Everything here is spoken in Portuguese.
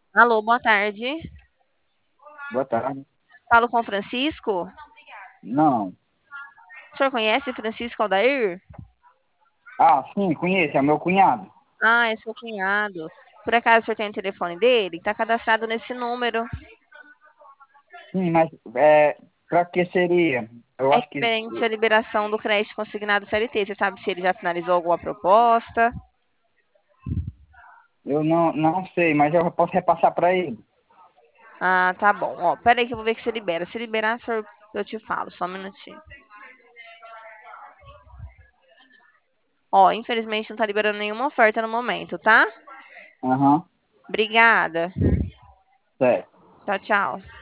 Alô, boa tarde. Boa tarde. Falo com o Francisco. Não. O senhor conhece Francisco Aldair? Ah, sim, conheço, é meu cunhado. Ah, é seu cunhado. Por acaso o senhor tem o telefone dele? Está cadastrado nesse número. Sim, mas pra que seria? Eu É acho que referente à liberação do crédito consignado CLT. Você sabe se ele já finalizou alguma proposta? eu não sei, mas eu posso repassar para ele. Ah, tá bom. Ó, pera aí que eu vou ver que se libera. Se liberar, eu te falo. Só um minutinho. Ó, infelizmente não tá liberando nenhuma oferta no momento, tá? Aham, Obrigada. certo. Tchau, tchau.